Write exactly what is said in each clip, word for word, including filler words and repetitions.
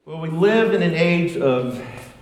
Well, we live in an age of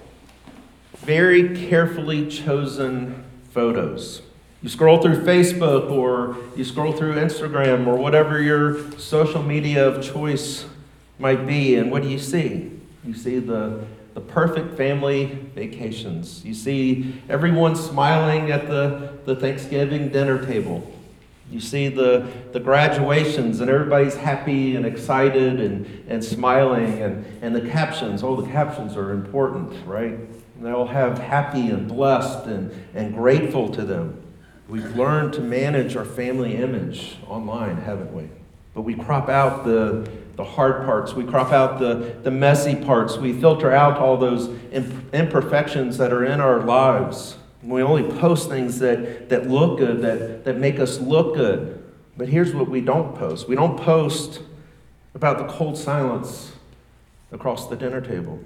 very carefully chosen photos. You scroll through Facebook or you scroll through Instagram or whatever your social media of choice might be, and what do you see? You see the, the perfect family vacations. You see everyone smiling at the, the Thanksgiving dinner table. You see the, the graduations and everybody's happy and excited and, and smiling, and, and the captions. Oh, the captions are important, right? They'll have happy and blessed and, and grateful to them. We've learned to manage our family image online, haven't we? But we crop out the, the hard parts. We crop out the, the messy parts. We filter out all those imperfections that are in our lives. We only post things that, that look good, that, that make us look good. But here's what we don't post. We don't post about the cold silence across the dinner table.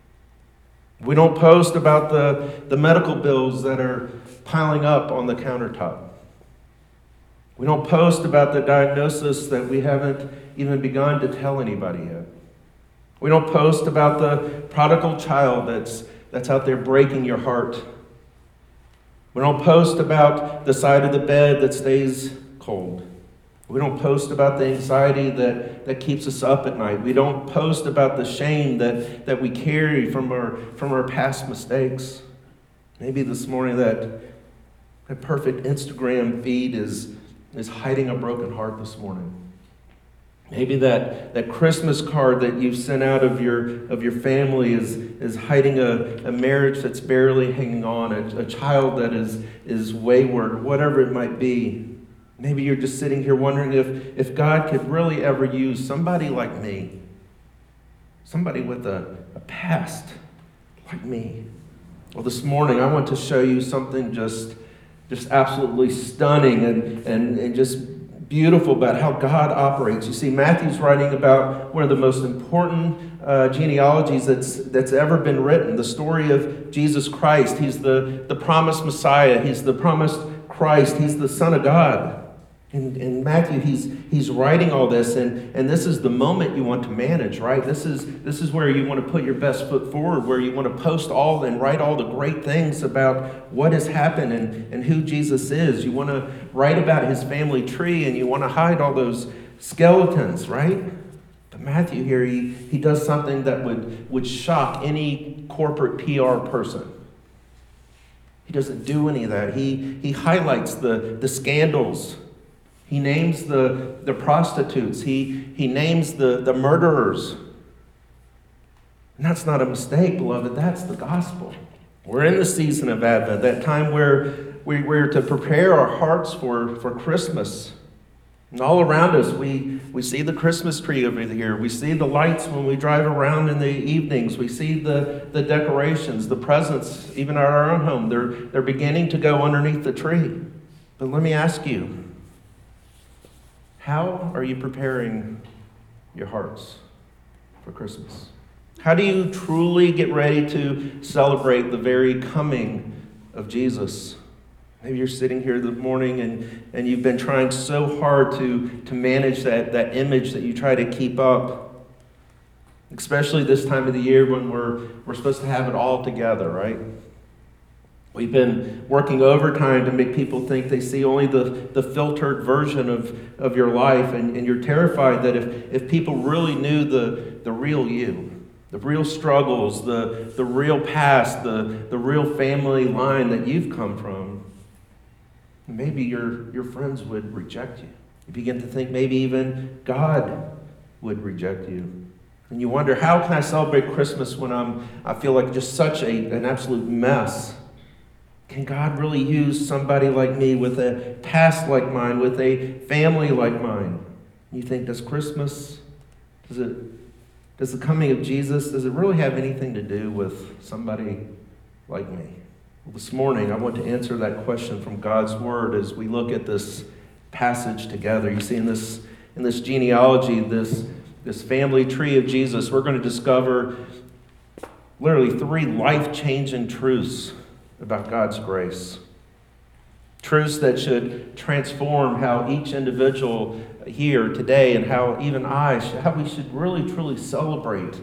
We don't post about the, the medical bills that are piling up on the countertop. We don't post about the diagnosis that we haven't even begun to tell anybody yet. We don't post about the prodigal child that's, that's out there breaking your heart. We don't post about the side of the bed that stays cold. We don't post about the anxiety that, that keeps us up at night. We don't post about the shame that, that we carry from our, from our past mistakes. Maybe this morning that, that perfect Instagram feed is, is hiding a broken heart this morning. Maybe that, that Christmas card that you've sent out of your of your family is, is hiding a, a marriage that's barely hanging on, a, a child that is, is wayward, whatever it might be. Maybe you're just sitting here wondering if, if God could really ever use somebody like me, somebody with a, a past like me. Well, this morning I want to show you something just, just absolutely stunning and, and, and just beautiful about how God operates. You see, Matthew's writing about one of the most important uh, genealogies that's that's ever been written, the story of Jesus Christ. He's the, the promised Messiah. He's the promised Christ. He's the Son of God. And, and Matthew, he's he's writing all this, and, and this is the moment you want to manage, right? This is this is where you want to put your best foot forward, where you want to post all and write all the great things about what has happened and, and who Jesus is. You want to write about his family tree, and you want to hide all those skeletons, right? But Matthew here, he, he does something that would, would shock any corporate P R person. He doesn't do any of that. He, he highlights the, the scandals. He names the, the prostitutes. He, he names the, the murderers. And that's not a mistake, beloved. That's the gospel. We're in the season of Advent, that time where we, we're to prepare our hearts for, for Christmas. And all around us, we, we see the Christmas tree over here. We see the lights when we drive around in the evenings. We see the, the decorations, the presents, even at our own home. They're, they're beginning to go underneath the tree. But let me ask you, how are you preparing your hearts for Christmas? How do you truly get ready to celebrate the very coming of Jesus? Maybe you're sitting here this morning and, and you've been trying so hard to, to manage that, that image that you try to keep up. Especially this time of the year when we're, we're supposed to have it all together, right? We've been working overtime to make people think they see only the, the filtered version of, of your life, and, and you're terrified that if, if people really knew the, the real you, the real struggles, the, the real past, the, the real family line that you've come from, maybe your, your friends would reject you. You begin to think maybe even God would reject you. And you wonder, how can I celebrate Christmas when I'm I feel like just such a, an absolute mess? Can God really use somebody like me with a past like mine, with a family like mine? You think, does Christmas, does it, does the coming of Jesus, does it really have anything to do with somebody like me? Well, this morning, I want to answer that question from God's Word as we look at this passage together. You see, in this in this genealogy, this, this family tree of Jesus, we're going to discover literally three life-changing truths about God's grace. Truths that should transform how each individual here today and how even I, how we should really truly celebrate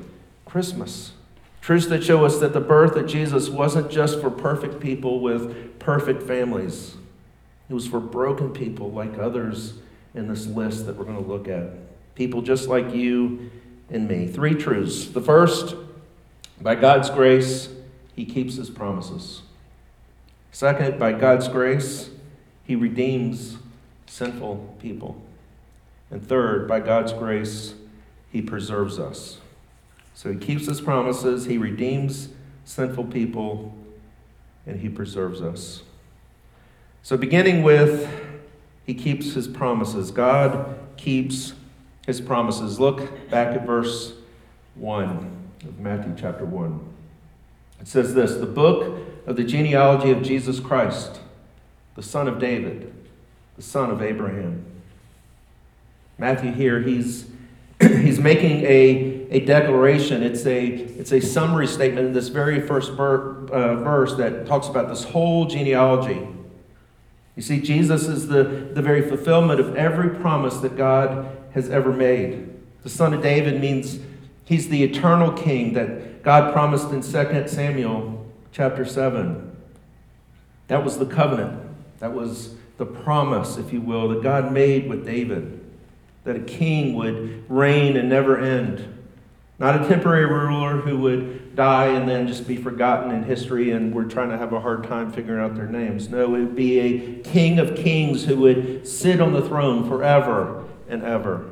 Christmas. Truths that show us that the birth of Jesus wasn't just for perfect people with perfect families. It was for broken people like others in this list that we're going to look at. People just like you and me. Three truths. The first, by God's grace, he keeps his promises. Second, by God's grace, he redeems sinful people. And third, by God's grace, he preserves us. So he keeps his promises, he redeems sinful people, and he preserves us. So beginning with, he keeps his promises. God keeps his promises. Look back at verse one of Matthew chapter one. It says this, the book of the genealogy of Jesus Christ, the son of David, the son of Abraham. Matthew here, he's he's making a, a declaration. It's a, it's a summary statement in this very first ver, uh, verse that talks about this whole genealogy. You see, Jesus is the, the very fulfillment of every promise that God has ever made. The son of David means he's the eternal king that God promised in Second Samuel chapter seven. That was the covenant. That was the promise, if you will, that God made with David. That a king would reign and never end. Not a temporary ruler who would die and then just be forgotten in history and we're trying to have a hard time figuring out their names. No, it would be a king of kings who would sit on the throne forever and ever.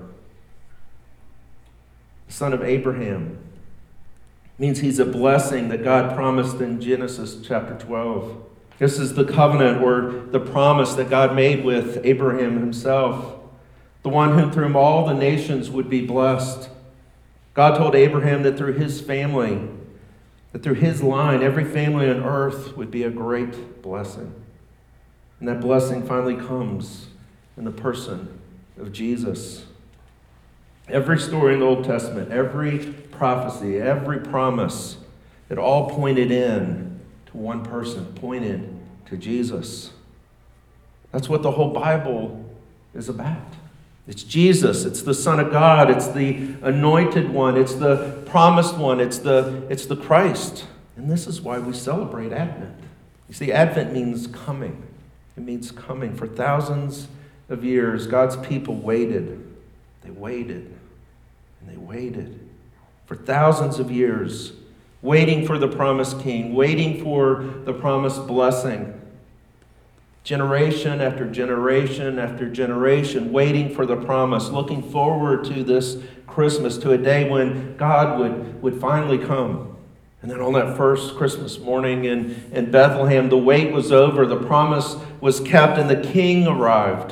The son of Abraham means he's a blessing that God promised in Genesis chapter twelve. This is the covenant or the promise that God made with Abraham himself. The one whom through all the nations would be blessed. God told Abraham that through his family, that through his line, every family on earth would be a great blessing. And that blessing finally comes in the person of Jesus. Every story in the Old Testament, every prophecy, every promise, it all pointed in to one person, pointed to Jesus. That's what the whole Bible is about. It's Jesus. It's the Son of God. It's the anointed one. It's the promised one. It's the, it's the Christ. And this is why we celebrate Advent. You see, Advent means coming. It means coming. For thousands of years, God's people waited. They waited. And they waited. For thousands of years, waiting for the promised king, waiting for the promised blessing. Generation after generation after generation, waiting for the promise, looking forward to this Christmas, to a day when God would, would finally come. And then on that first Christmas morning in, in Bethlehem, the wait was over, the promise was kept, and the king arrived.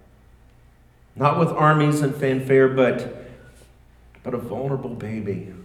Not with armies and fanfare, but, but a vulnerable baby,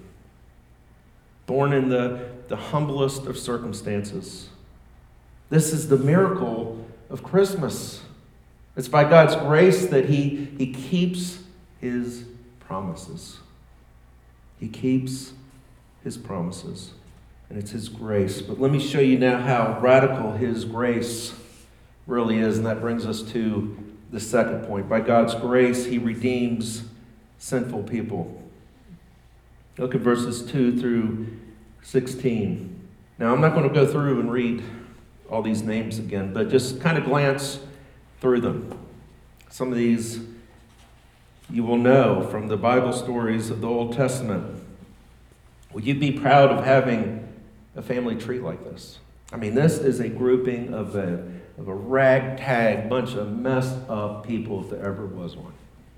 born in the, the humblest of circumstances. This is the miracle of Christmas. It's by God's grace that he, he keeps his promises. He keeps his promises. And it's his grace. But let me show you now how radical his grace really is. And that brings us to the second point. By God's grace, he redeems sinful people. Look at verses two through sixteen. Now, I'm not going to go through and read all these names again, but just kind of glance through them. Some of these you will know from the Bible stories of the Old Testament. Would you be proud of having a family tree like this? I mean, this is a grouping of a, of a ragtag bunch of messed up people, if there ever was one.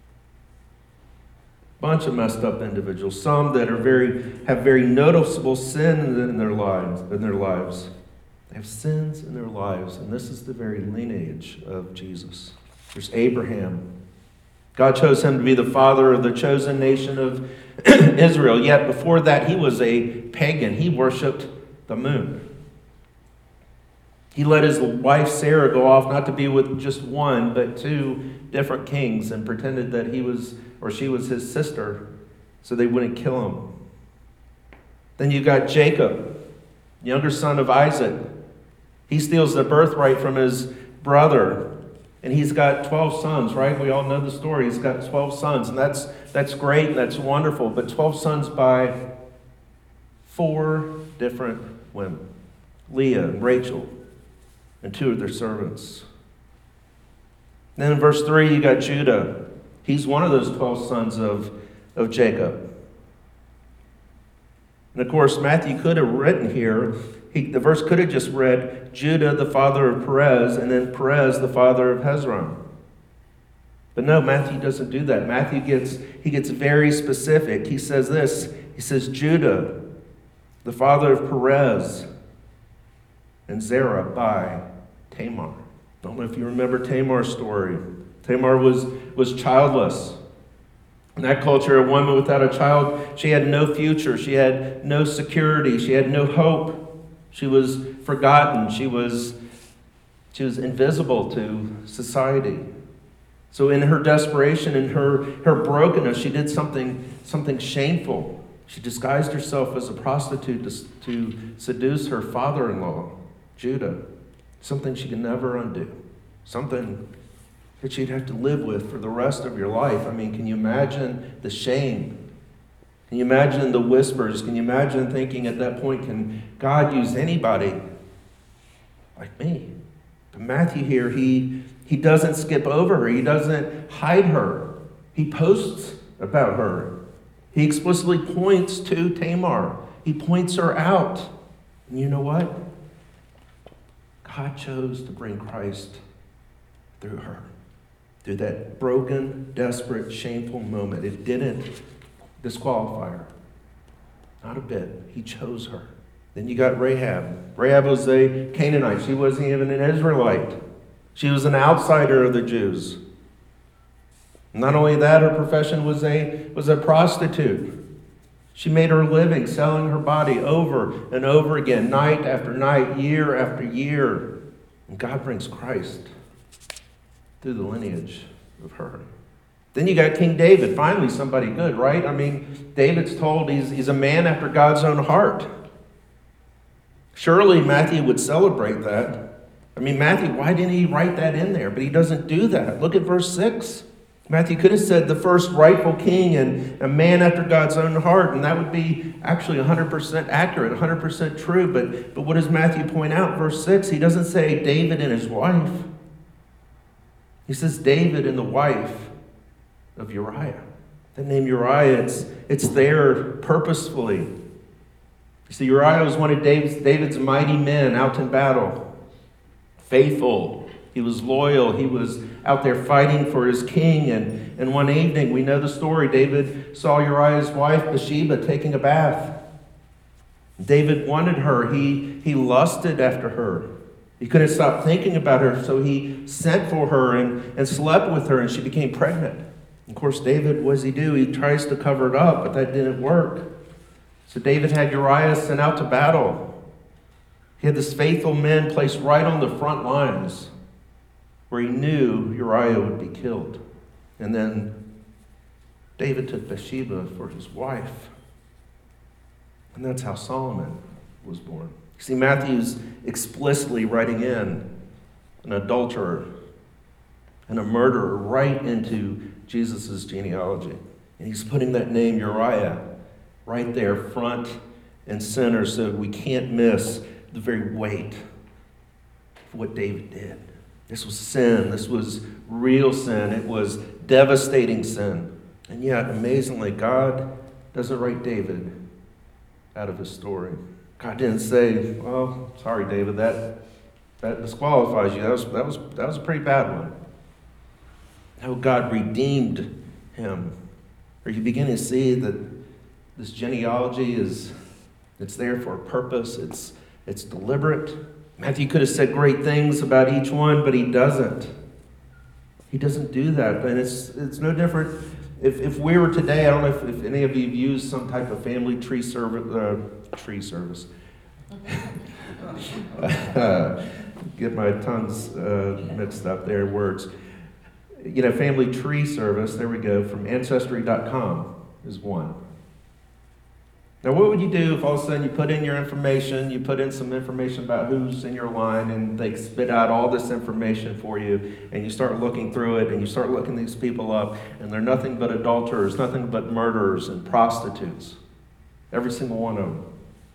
Bunch of messed up individuals. Some that are very have very noticeable sin in their lives. In their lives. They have sins in their lives, and this is the very lineage of Jesus. There's Abraham. God chose him to be the father of the chosen nation of Israel, yet before that he was a pagan. He worshipped the moon. He let his wife Sarah go off not to be with just one, but two different kings, and pretended that he was or she was his sister so they wouldn't kill him. Then you got Jacob, younger son of Isaac. He steals the birthright from his brother, and he's got twelve sons, right? We all know the story. He's got twelve sons, and that's that's great and that's wonderful, but twelve sons by Four different women. Leah and Rachel and two of their servants. Then in verse three, you got Judah. He's one of those twelve sons of, of Jacob. And of course, Matthew could have written here, he, the verse could have just read, Judah, the father of Perez, and then Perez, the father of Hezron. But no, Matthew doesn't do that. Matthew gets, he gets very specific. He says this, he says, Judah, the father of Perez, and Zerah by Tamar. I don't know if you remember Tamar's story. Tamar was, was childless. In that culture, a woman without a child, she had no future. She had no security. She had no hope. She was forgotten. She was, she was invisible to society. So in her desperation, in her, her brokenness, she did something, something shameful. She disguised herself as a prostitute to, to seduce her father-in-law, Judah. Something she could never undo. Something that you'd have to live with for the rest of your life. I mean, can you imagine the shame? Can you imagine the whispers? Can you imagine thinking at that point, can God use anybody like me? But Matthew here, he, he doesn't skip over her. He doesn't hide her. He posts about her. He explicitly points to Tamar. He points her out. And you know what? God chose to bring Christ through her. Through that broken, desperate, shameful moment. It didn't disqualify her. Not a bit. He chose her. Then you got Rahab. Rahab was a Canaanite. She wasn't even an Israelite. She was an outsider of the Jews. Not only that, her profession was a, was a prostitute. She made her living selling her body over and over again, night after night, year after year. And God brings Christ through the lineage of her. Then you got King David, finally somebody good, right? I mean, David's told he's, he's a man after God's own heart. Surely Matthew would celebrate that. I mean, Matthew, why didn't he write that in there? But he doesn't do that. Look at verse six. Matthew could have said the first rightful king and a man after God's own heart, and that would be actually one hundred percent accurate, one hundred percent true. But, but what does Matthew point out? Verse six, he doesn't say David and his wife. He says David and the wife of Uriah. The name Uriah, it's, it's there purposefully. You see, Uriah was one of David's, David's mighty men out in battle. Faithful. He was loyal. He was out there fighting for his king. And, and one evening, we know the story, David saw Uriah's wife, Bathsheba, taking a bath. David wanted her. He, he lusted after her. He couldn't stop thinking about her, so he sent for her and, and slept with her, and she became pregnant. Of course, David, what does he do? He tries to cover it up, but that didn't work. So David had Uriah sent out to battle. He had this faithful man placed right on the front lines where he knew Uriah would be killed. And then David took Bathsheba for his wife. And that's how Solomon was born. You see, Matthew's explicitly writing in an adulterer and a murderer right into Jesus' genealogy. And he's putting that name Uriah right there front and center so we can't miss the very weight of what David did. This was sin. This was real sin. It was devastating sin. And yet, amazingly, God doesn't write David out of his story. God didn't say, well, sorry, David, that, that disqualifies you. That was, that was, that was a pretty bad one. No, God redeemed him. Are you beginning to see that this genealogy is, it's there for a purpose. It's, it's deliberate. Matthew could have said great things about each one, but he doesn't. He doesn't do that. And it's, it's no different. If, if we were today, I don't know if, if any of you have used some type of family tree service, uh, tree service. uh, get my tongues uh, mixed up there, words. You know, family tree service, there we go, from Ancestry dot com is one. Now, what would you do if all of a sudden you put in your information, you put in some information about who's in your line, and they spit out all this information for you, and you start looking through it, and you start looking these people up, and they're nothing but adulterers, nothing but murderers and prostitutes. Every single one of them.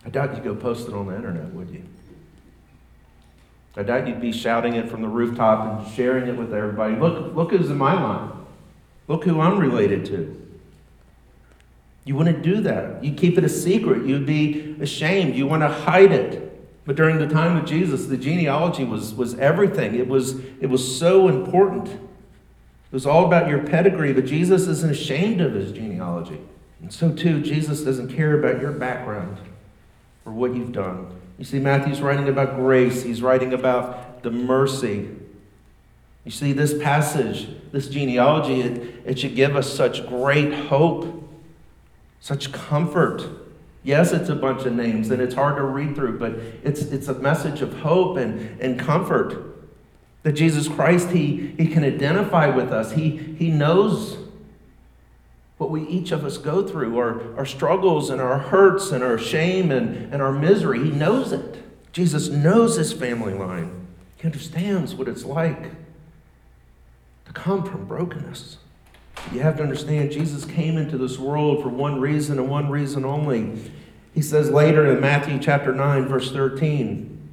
I doubt you'd go post it on the internet, would you? I doubt you'd be shouting it from the rooftop and sharing it with everybody. Look, look who's in my line. Look who I'm related to. You wouldn't do that. You'd keep it a secret. You'd be ashamed. You want to hide it. But during the time of Jesus, the genealogy was, was everything. It was, it was so important. It was all about your pedigree, but Jesus isn't ashamed of his genealogy. And so too, Jesus doesn't care about your background or what you've done. You see, Matthew's writing about grace. He's writing about the mercy. You see, this passage, this genealogy, it, it should give us such great hope, such comfort. Yes, it's a bunch of names, and it's hard to read through, but it's, it's a message of hope and, and comfort. That Jesus Christ, he, he can identify with us. He, he knows what we each of us go through, our, our struggles and our hurts and our shame and, and our misery. He knows it. Jesus knows his family line. He understands what it's like to come from brokenness. You have to understand, Jesus came into this world for one reason and one reason only. He says later in Matthew chapter nine, verse thirteen,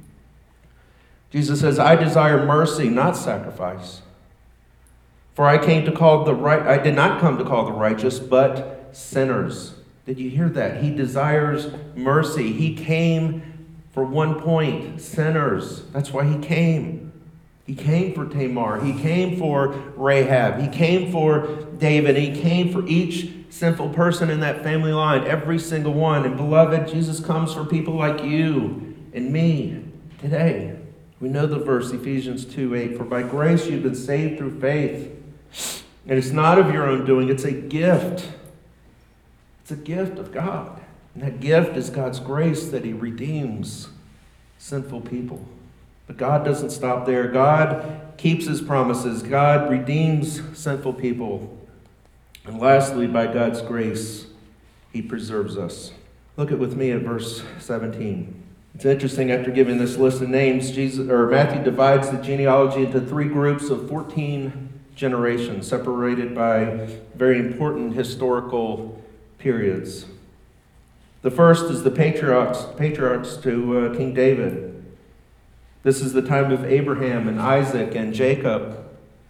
Jesus says, I desire mercy, not sacrifice. For I came to call the right, I did not come to call the righteous, but sinners. Did you hear that? He desires mercy. He came for one point, sinners. That's why he came. He came for Tamar. He came for Rahab. He came for David. He came for each sinful person in that family line, every single one. And beloved, Jesus comes for people like you and me today. We know the verse, Ephesians two eight, for by grace you've been saved through faith. And it's not of your own doing, it's a gift. It's a gift of God. And that gift is God's grace that he redeems sinful people. But God doesn't stop there. God keeps his promises. God redeems sinful people. And lastly, by God's grace, he preserves us. Look at with me at verse seventeen. It's interesting, after giving this list of names, Jesus or Matthew divides the genealogy into three groups of fourteen generations, separated by very important historical periods. The first is the patriarchs, patriarchs to uh, King David. This is the time of Abraham and Isaac and Jacob.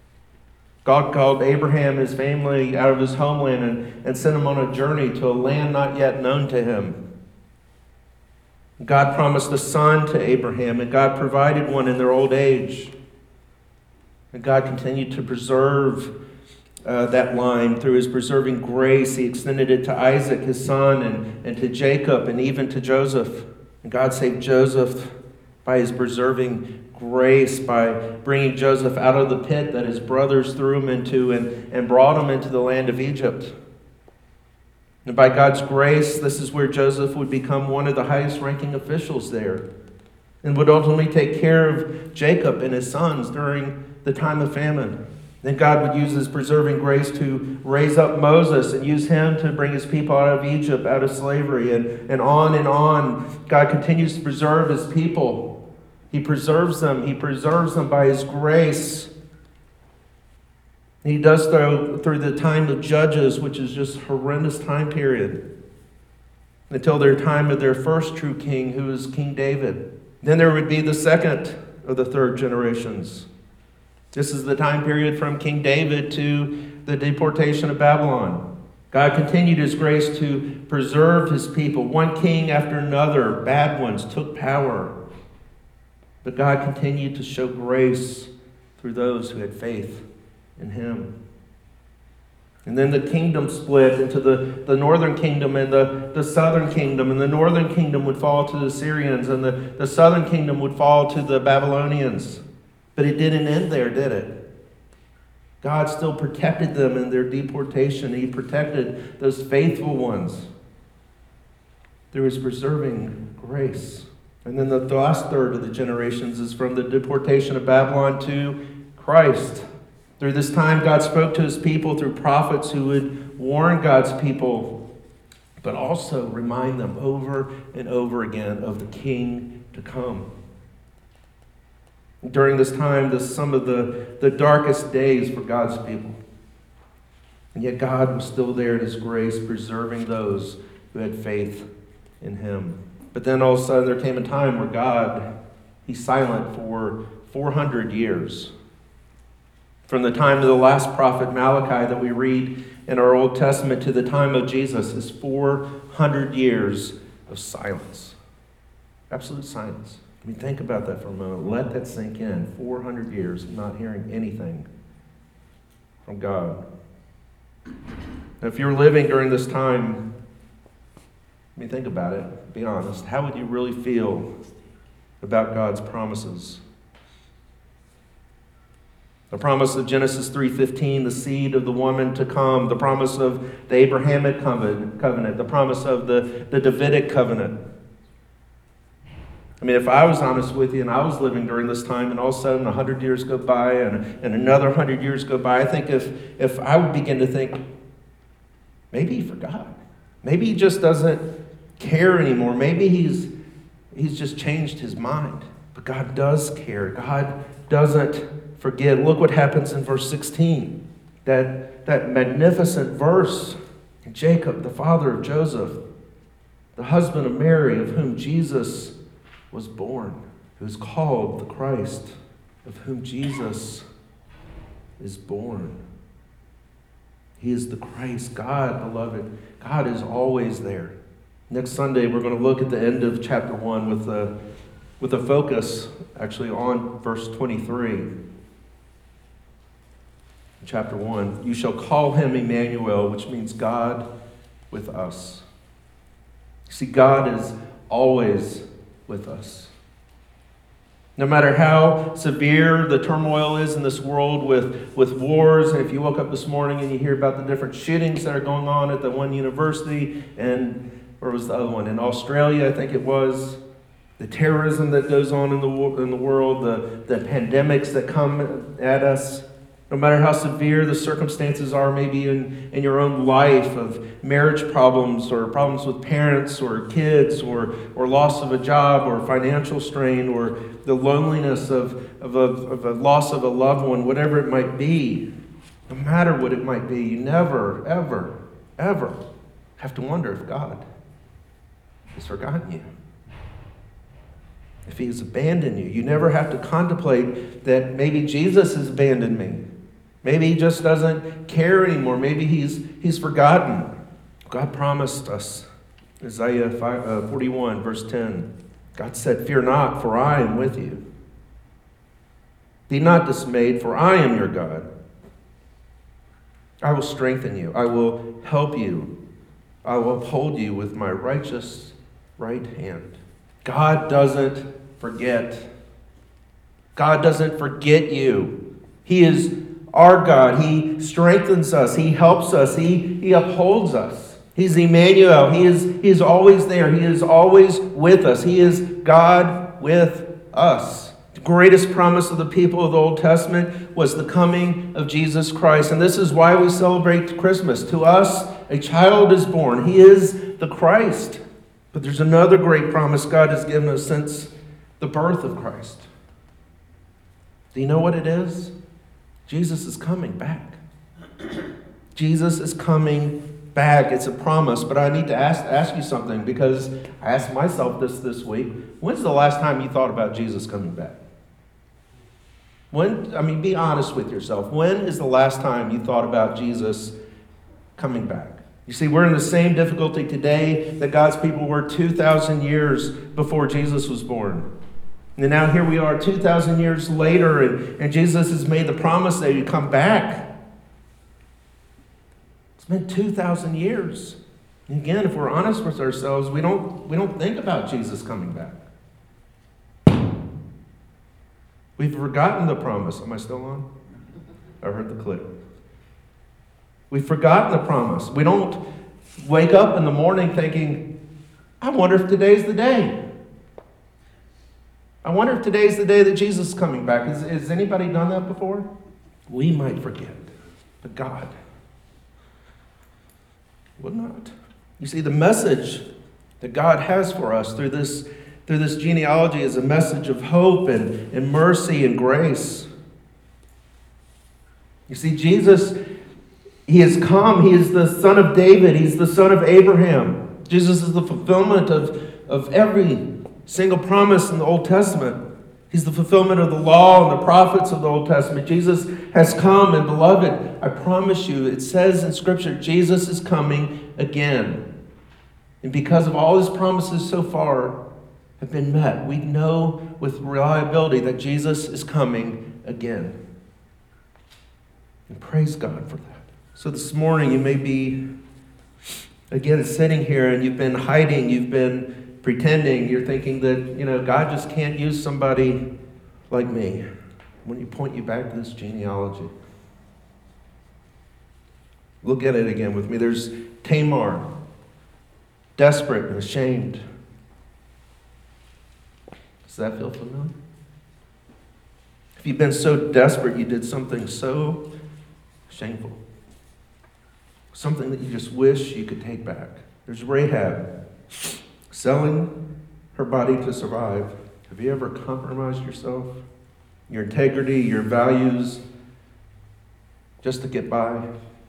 God called Abraham, his family, out of his homeland and, and sent him on a journey to a land not yet known to him. God promised a son to Abraham, and God provided one in their old age. And God continued to preserve uh, that line through his preserving grace. He extended it to Isaac, his son, and, and to Jacob, and even to Joseph. And God saved Joseph by his preserving grace, by bringing Joseph out of the pit that his brothers threw him into and, and brought him into the land of Egypt. And by God's grace, this is where Joseph would become one of the highest ranking officials there and would ultimately take care of Jacob and his sons during the time of famine. Then God would use his preserving grace to raise up Moses and use him to bring his people out of Egypt, out of slavery, and, and on and on. God continues to preserve his people. He preserves them. He preserves them by his grace. He does so through the time of Judges, which is just a horrendous time period, until their time of their first true king, who is King David. Then there would be the second of the third generations. This is the time period from King David to the deportation of Babylon. God continued his grace to preserve his people. One king after another, bad ones, took power. But God continued to show grace through those who had faith in him. And then the kingdom split into the, the northern kingdom and the, the southern kingdom. And the northern kingdom would fall to the Assyrians, and the, the southern kingdom would fall to the Babylonians. But it didn't end there, did it? God still protected them in their deportation. He protected those faithful ones through his preserving grace. And then the last third of the generations is from the deportation of Babylon to Christ. Through this time, God spoke to his people through prophets who would warn God's people, but also remind them over and over again of the King to come. During this time, this is some of the, the darkest days for God's people. And yet God was still there in his grace, preserving those who had faith in him. But then all of a sudden there came a time where God, he's silent for four hundred years. From the time of the last prophet Malachi that we read in our Old Testament to the time of Jesus is four hundred years of silence. Absolute silence. I mean, think about that for a moment. Let that sink in. four hundred years of not hearing anything from God. Now, if you're living during this time, I mean, think about it. Be honest. How would you really feel about God's promises? The promise of Genesis three fifteen, the seed of the woman to come. The promise of the Abrahamic covenant. The promise of the, the Davidic covenant. I mean, if I was honest with you and I was living during this time and all of a sudden one hundred years go by and, and another one hundred years go by, I think if, if I would begin to think, maybe he forgot. Maybe he just doesn't care anymore. Maybe he's, he's just changed his mind. But God does care. God doesn't forget. Look what happens in verse sixteen. That, that magnificent verse. Jacob, the father of Joseph, the husband of Mary, of whom Jesus was born, who is called the Christ, of whom Jesus is born. He is the Christ. God, beloved, God is always there. Next Sunday, we're going to look at the end of chapter one with a, with a focus, actually, on verse twenty-three. Chapter one, you shall call him Emmanuel, which means God with us. See, God is always with us. No matter how severe the turmoil is in this world with, with wars, and if you woke up this morning and you hear about the different shootings that are going on at the one university, and where was the other one? In Australia, I think it was. The terrorism that goes on in the, in the world, the, the pandemics that come at us. No matter how severe the circumstances are, maybe in, in your own life of marriage problems or problems with parents or kids or, or loss of a job or financial strain or the loneliness of, of, a, of a loss of a loved one, whatever it might be, no matter what it might be, you never, ever, ever have to wonder if God has forgotten you. If he has abandoned you. You never have to contemplate that maybe Jesus has abandoned me. Maybe he just doesn't care anymore. Maybe he's he's forgotten. God promised us, Isaiah forty-one, verse ten. God said, fear not, for I am with you. Be not dismayed, for I am your God. I will strengthen you. I will help you. I will uphold you with my righteous right hand. God doesn't forget. God doesn't forget you. He is our God. He strengthens us. He helps us. He, he upholds us. He's Emmanuel. He is, he is always there. He is always with us. He is God with us. The greatest promise of the people of the Old Testament was the coming of Jesus Christ. And this is why we celebrate Christmas. To us, a child is born. He is the Christ. But there's another great promise God has given us since the birth of Christ. Do you know what it is? Jesus is coming back. Jesus is coming back. It's a promise, but I need to ask, ask you something because I asked myself this this week. When's the last time you thought about Jesus coming back? When, I mean, be honest with yourself. When is the last time you thought about Jesus coming back? You see, we're in the same difficulty today that God's people were two thousand years before Jesus was born. And now here we are two thousand years later, and, and Jesus has made the promise that he'd come back. It's been two thousand years. And again, if we're honest with ourselves, we don't, we don't think about Jesus coming back. We've forgotten the promise. Am I still on? I heard the click. We've forgotten the promise. We don't wake up in the morning thinking, I wonder if today's the day. I wonder if today's the day that Jesus is coming back. Has, has anybody done that before? We might forget, but God will not. You see, the message that God has for us through this, through this genealogy is a message of hope and, and mercy and grace. You see, Jesus, he has come. He is the son of David. He's the son of Abraham. Jesus is the fulfillment of of every single promise in the Old Testament. He's the fulfillment of the law and the prophets of the Old Testament. Jesus has come, and beloved, I promise you, it says in Scripture, Jesus is coming again. And because of all his promises so far have been met, we know with reliability that Jesus is coming again. And praise God for that. So this morning you may be, again, sitting here and you've been hiding, you've been pretending, you're thinking that, you know, God just can't use somebody like me. When you point you back to this genealogy, look at it again with me. There's Tamar, desperate and ashamed. Does that feel familiar? If you've been so desperate, you did something so shameful, something that you just wish you could take back. There's Rahab, selling her body to survive. Have you ever compromised yourself, your integrity, your values, just to get by?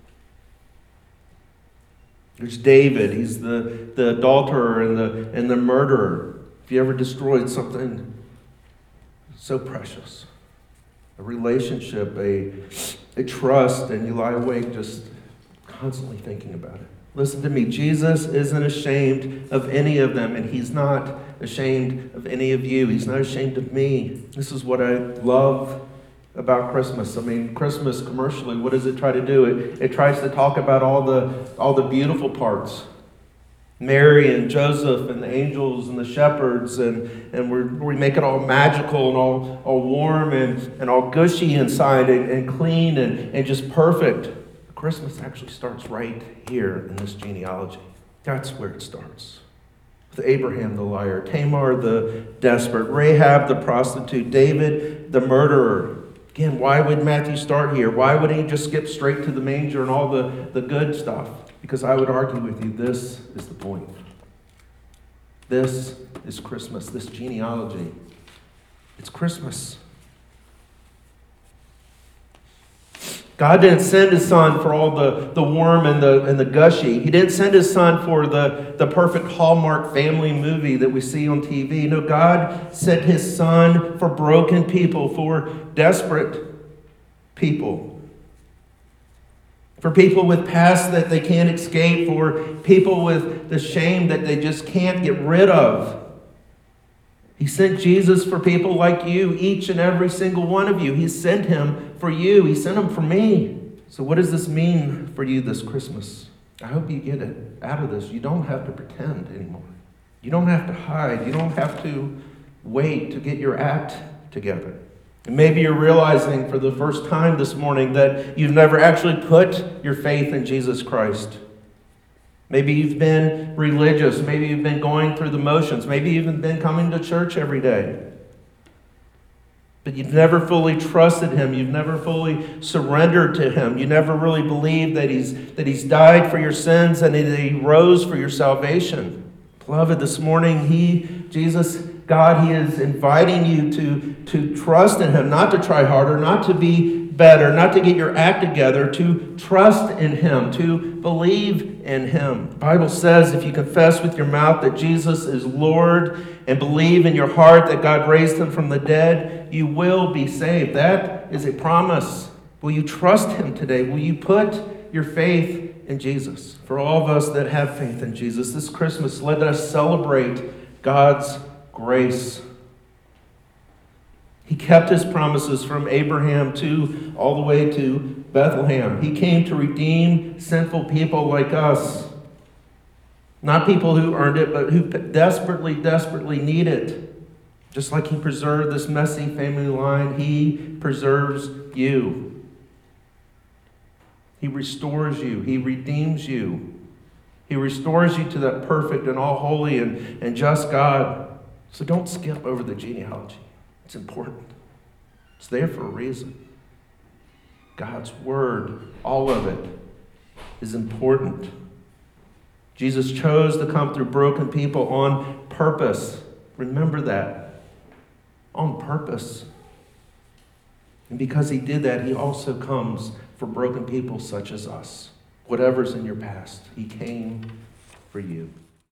There's David. He's the, the adulterer and the, and the murderer. Have you ever destroyed something so precious? A relationship, a, a trust, and you lie awake just constantly thinking about it. Listen to me. Jesus isn't ashamed of any of them, and he's not ashamed of any of you. He's not ashamed of me. This is what I love about Christmas. I mean, Christmas commercially, what does it try to do? It, it tries to talk about all the, all the beautiful parts. Mary and Joseph and the angels and the shepherds, and, and we're, we make it all magical and all, all warm and, and all gushy inside and, and clean and, and just perfect. Christmas actually starts right here in this genealogy. That's where it starts. With Abraham the liar, Tamar the desperate, Rahab the prostitute, David the murderer. Again, why would Matthew start here? Why would he just skip straight to the manger and all the, the good stuff? Because I would argue with you, this is the point. This is Christmas, this genealogy. It's Christmas. God didn't send his son for all the, the warm and the, and the gushy. He didn't send his son for the, the perfect Hallmark family movie that we see on T V. No, God sent his son for broken people, for desperate people. For people with past that they can't escape, for people with the shame that they just can't get rid of. He sent Jesus for people like you, each and every single one of you. He sent him for you. He sent him for me. So what does this mean for you this Christmas? I hope you get it out of this. You don't have to pretend anymore. You don't have to hide. You don't have to wait to get your act together. And maybe you're realizing for the first time this morning that you've never actually put your faith in Jesus Christ. Maybe you've been religious. Maybe you've been going through the motions. Maybe you've even been coming to church every day. But you've never fully trusted him. You've never fully surrendered to him. You never really believed that he's, that he's died for your sins and that he rose for your salvation. Beloved, this morning, he, Jesus, God, he is inviting you to, to trust in him, not to try harder, not to be better, not to get your act together, to trust in him, to believe in him. The Bible says if you confess with your mouth that Jesus is Lord and believe in your heart that God raised him from the dead, you will be saved. That is a promise. Will you trust him today? Will you put your faith in Jesus? For all of us that have faith in Jesus, this Christmas, let us celebrate God's grace. He kept his promises from Abraham to all the way to Bethlehem. He came to redeem sinful people like us. Not people who earned it, but who desperately, desperately need it. Just like he preserved this messy family line, he preserves you. He restores you. He redeems you. He restores you to that perfect and all holy and, and just God. So don't skip over the genealogy. It's important. It's there for a reason. God's word, all of it, is important. Jesus chose to come through broken people on purpose. Remember that. On purpose. And because he did that, he also comes for broken people such as us. Whatever's in your past, he came for you.